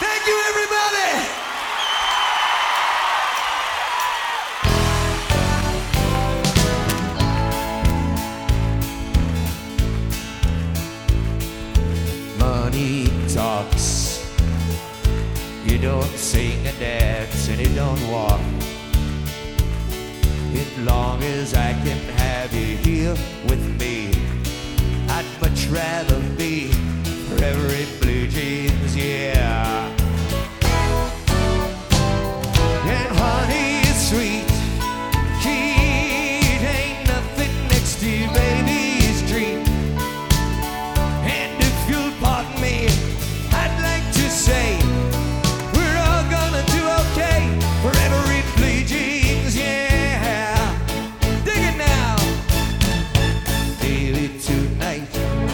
Thank you, everybody. Money talks. You don't sing and dance and you don't walk. As long as I can have you here with me, I'd much rather be forever in blue jeans, yeah. And honey is sweet, kid ain't nothing next to you, baby's dream. And if you'll pardon me, I'd like to say we're all gonna do okay forever in blue jeans, yeah. Dig it now, baby, tonight.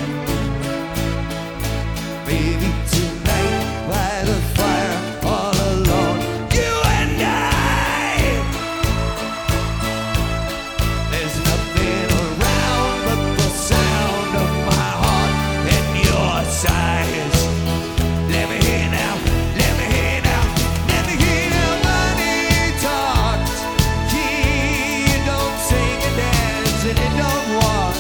Baby, tonight by the fire, all alone, you and I. There's nothing around but the sound of my heart and your sighs. Let me hear now, let me hear now, let me hear money talks. You don't sing and dance and you don't walk.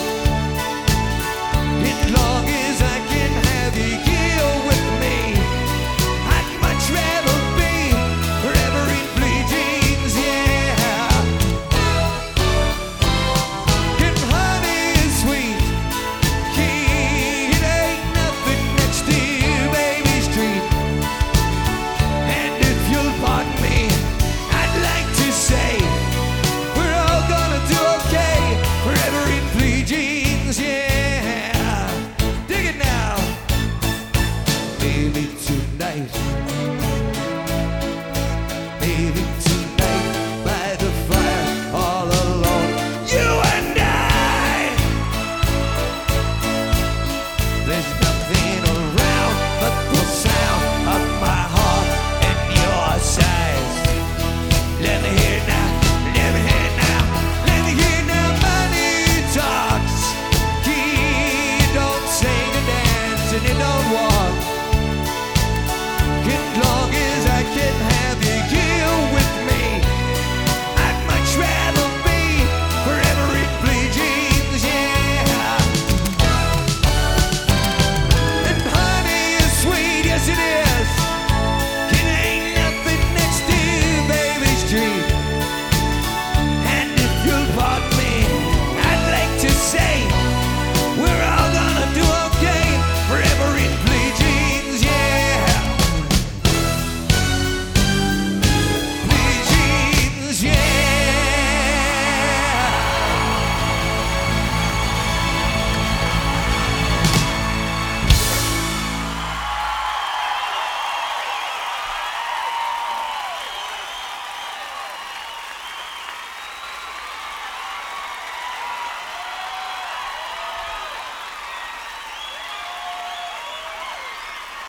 As long as I can have you here with me, I'd much rather be forever in blue jeans, yeah. And honey is sweet, kid ain't nothing next to you, baby's dream. And if you'll pardon me, I'd like to say we're all gonna do okay forever in blue jeans, yeah. Dig it now, baby, tonight.